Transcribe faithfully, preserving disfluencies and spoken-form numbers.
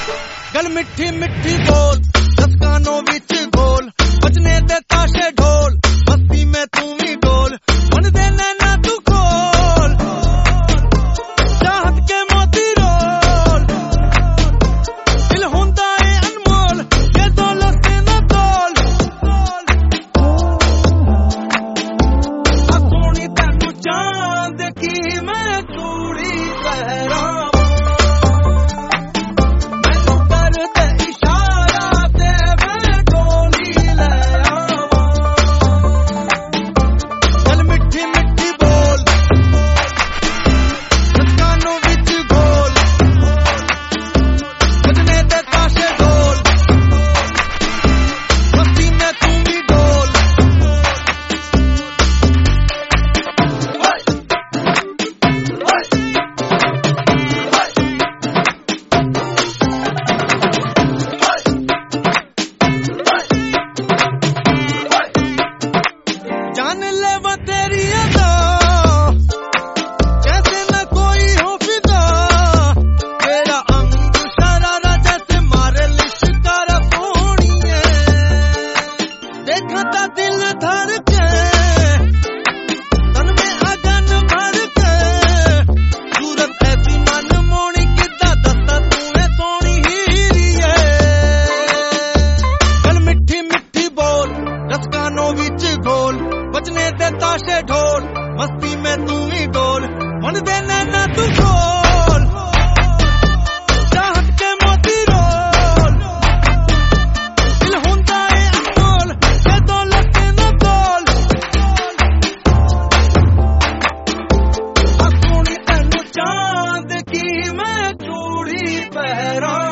गल मिठी मिठी बोल दस कानों विच गोल बजने दे ताशे ढोल मस्ती में तू भी डोल मन दे नैना तू खोल चाहत के मोती रोल दिल हुंदा है अनमोल ये दौलत से न तोल आ सोनी तैनू चांद की मैं चूड़ी पहरा जान ले वो तेरी अदा जैसे न कोई हो फिदा तेरा अंग शरारा जैसे मारे लिशकारा सोनिए देखता दिल धर के तन में अगन भर के सूरत ऐसी मन मोनी किदा दस्ता तूने सोनी हीरिए गल मिठी मिठी बोल दस कानों विच गोल बजने दे ताशे ढोल मस्ती में तू ही डोल मन दे नैना तू खोल चाहत के मोती रोल दिल हुंदा है अनमोल ये दौलत से न तोल आ सोनी तैनू चांद की मैं चूड़ी पहरा।